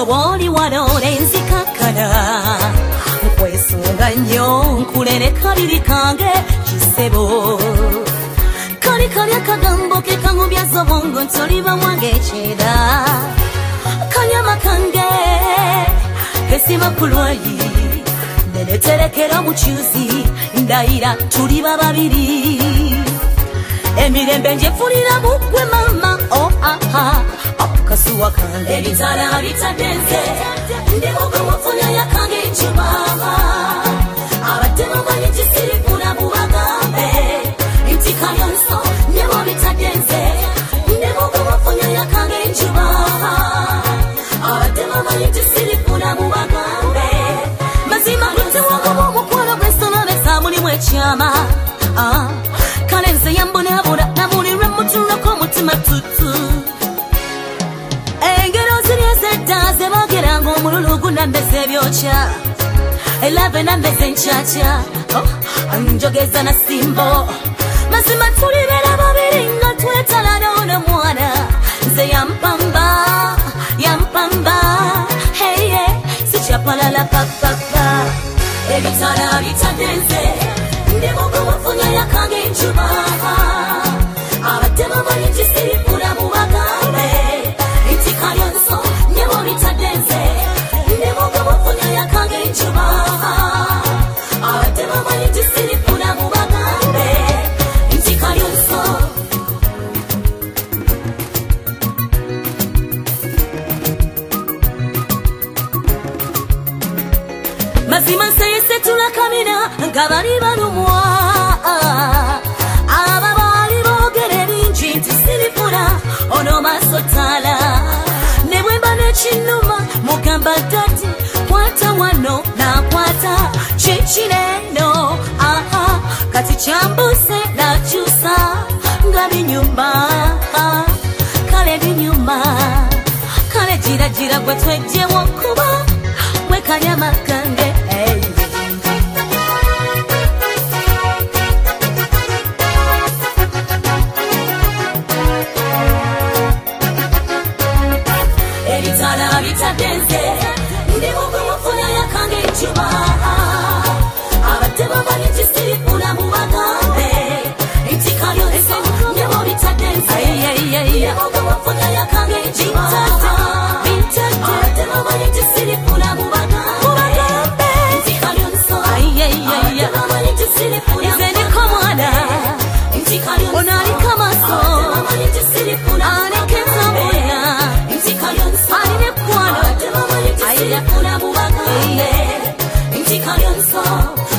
bw'oli wano nenzikakana nkwesunga nnyo nkulere kabiri kange kisebo kali akagambo ke kangubyaza obwongo ntoliba wange ekyera kanyama kange kesima kulwayi neneterekera obukyuzi ndayira tuliba babiri emirembe njefulira bugwe mama akasuwa kange ebitala bitadenze ndibugumufunya yakange enjuba abatema manyi kisirikuna bubagambe nti kayonso nebo bitadenze ndibugumufunya yakange enjuba abatema manyi kisirikuna bubagambe mazima lutewagoba omukwano gw'ensonobesa mulimu ekyama kale nze yambonabula nabulirwe mutulako omutima tutu engero ziri ezedda zebageranga omululugu nambeze ebyokya elave nambeze enkyakya njogeza na simbo mazima tulibera babiri nga twetala n'ono mwana nze yampamba heye sikyapalala papapa ebitala bitadenze ndibugumufunya yakange enjuba abatema manyi kisirikuna bubagambe nti kayonso nebo bitadenze ndibugumufunya yakange enjuba abatema manyi kisirikuna bubagambe nti kayonso mazima nseyese tulakamina nga bali balumwa ababaali boogera ebingi nti sirifuna ono masotala ne bwemba n'ekinnuma mugamba ddati kwata wano nakwata kikineno kati kyambuse nakyusa nga binyuma kale binyuma kale gira gwe twejjewo kuba mwekanyama kange ebitala bitadenze ndibugumufunya yakange enjuba abatema manyi kisirikuna mubagambe nti kayonso nebo bitadenze ndibugumufunya yakange enjuba abatema manyi kisirikuna mubagambe nti kayonso abatema manyi kisirikuna nze ndiko mwana nti kayonso ono aliko amaso manyi kisirikuna anekeza mwana nti kayonso aline ekwano abatema manyi kisirikuna mubagambe nti kayonso